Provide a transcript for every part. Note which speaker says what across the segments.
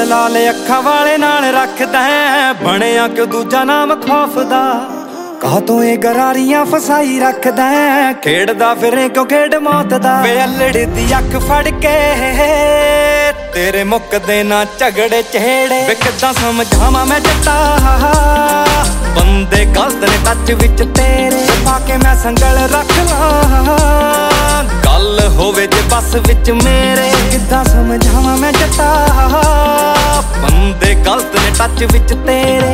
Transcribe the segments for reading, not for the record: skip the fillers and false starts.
Speaker 1: ਲਾਲ ਅੱਖਾਂ ਵਾਲੇ ਨਾਲ ਰੱਖਦਾ ਹੈ, ਬਣਿਆ ਕਿਉਂ ਦੂਜਾ ਨਾਮ ਖੌਫ ਦਾ। ਕਾਹ ਤੋਂ ਇਹ ਗਰਾਰੀਆਂ ਫਸਾਈ ਰੱਖਦਾ ਹੈ, ਖੇਡਦਾ ਫਿਰੇ ਕਿਉਂ ਖੇਡ ਮੌਤ ਦਾ। ਵੇ ਅਲੜੀ ਦੀ ਅੱਖ ਫੜ ਕੇ ਤੇਰੇ ਮੁੱਕਦੇ ਨਾ ਝਗੜੇ ਚਿਹੜੇ। ਵੇ ਕਿੱਦਾਂ ਸਮਝਾਵਾਂ ਮੈਂ ਜੱਟਾ, ਬੰਦੇ ਗਲਤ ਨੇ ਟੱਚ ਵਿੱਚ ਤੇਰੇ। ਪਾ ਕੇ ਮੈਂ ਸੰਗਲ ਰੱਖ ਲਾਂ, ਗੱਲ ਹੋਵੇ ਜੇ ਬੱਸ ਵਿੱਚ ਮੇਰੇ। ਕਿੱਦਾਂ ਸਮਝਾਵਾਂ ਮੈਂ ਜੱਟਾ, ਬੰਦੇ ਗਲਤ ਨੇ ਟੱਚ ਵਿੱਚ ਤੇਰੇ।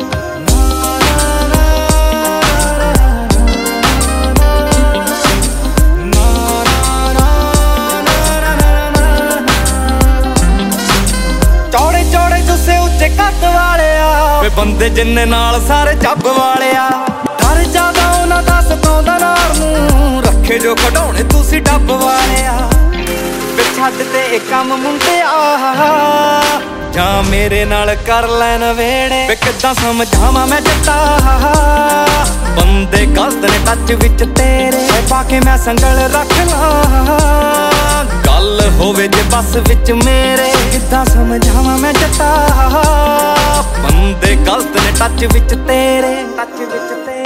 Speaker 1: ਚੌੜੇ ਚੌੜੇ ਜੁੱਸੇ ਉੱਚੇ ਕੱਦ ਵਾਲਿਆ, ਵੇ ਬੰਦੇ ਜਿੰਨੇ ਨਾਲ ਸਾਰੇ ਚੱਬ ਵਾਲਿਆ। ਡਰ ਜਾਦਾ ਉਹਨਾਂ ਦਾ ਸਤਾਉਂਦਾ ਨਾਰ ਨੂੰ, ਰੱਖੇ ਜੋ ਕਢਾਉਣੇ ਤੁਸੀਂ ਡੱਬ ਵਾਲਿਆ। ਵੇ ਛੱਡ ਤੇ ਇਹ ਕੰਮ ਮੁੰਡਿਆ, ਜਾਂ ਮੇਰੇ ਨਾਲ ਕਰ ਲੈਣ ਵੇੜੇ। ਵੇ ਕਿੱਦਾਂ ਸਮਝਾਵਾਂ ਮੈਂ ਜੱਟਾ, ਬੰਦੇ ਗਲਤ ਨੇ ਟੱਚ ਵਿੱਚ ਤੇਰੇ। ਪਾ ਕੇ ਮੈਂ ਸੰਗਲ ਰੱਖ ਲਾਂ, ਗੱਲ ਹੋਵੇ ਜੇ ਬੱਸ ਵਿੱਚ ਮੇਰੇ। ਕਿੱਦਾਂ ਸਮਝਾਵਾਂ ਮੈਂ ਜੱਟਾ, ਬੰਦੇ ਗਲਤ ਨੇ ਟੱਚ ਵਿੱਚ ਤੇਰੇ। ਟੱਚ ਵਿੱਚ ਤੇਰੇ।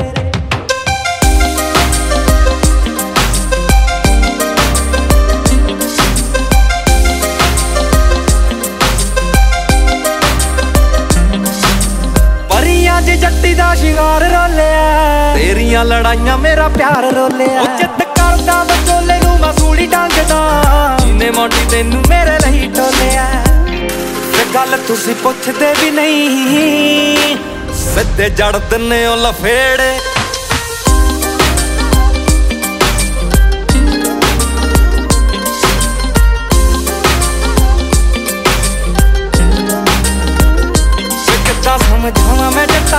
Speaker 1: ਅੱਜ ਜੱਟੀ ਦਾ ਸ਼ਿੰਗਾਰ ਰੋਲਿਆ, ਤੇਰੀਆਂ ਲੜਾਈਆਂ ਮੇਰਾ ਪਿਆਰ ਰੋਲਿਆ। ਉਹ ਚਿੱਤ ਕਰਦਾ ਵਿਚੋਲੇ ਨੂੰ ਮੈਂ ਸੂਲੀ ਟੰਗਦਾ, ਜਿਨੇ ਮੋਢੀ ਤੈਨੂੰ ਮੇਰੇ ਲਈ ਟੋਲਿਆ। ਤੇ ਗੱਲ ਤੁਸੀਂ ਪੁੱਛਦੇ ਵੀ ਨਹੀਂ, ਸਿੱਧੇ ਜੜ ਦਿੰਨੇ ਉਹ ਲਫੇੜੇ। ਸਮਝਾਵਾਂ ਮੈਂ ਜੱਟਾ,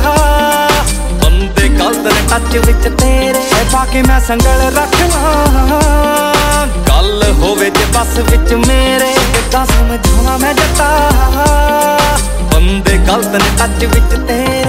Speaker 1: ਬੰਦੇ ਗਲਤ ਨੇ ਟੱਚ ਵਿੱਚ ਤੇਰੇ। ਪਾ ਕੇ ਮੈਂ ਸੰਗਲ ਰੱਖ ਲਾਂ, ਗੱਲ ਹੋਵੇ ਜੇ ਬੱਸ ਵਿੱਚ ਮੇਰੇ। ਕਿੱਦਾਂ ਸਮਝਾਵਾਂ ਮੈਂ ਜੱਟਾ, ਬੰਦੇ ਗਲਤ ਨੇ ਟੱਚ ਵਿੱਚ ਤੇਰੇ।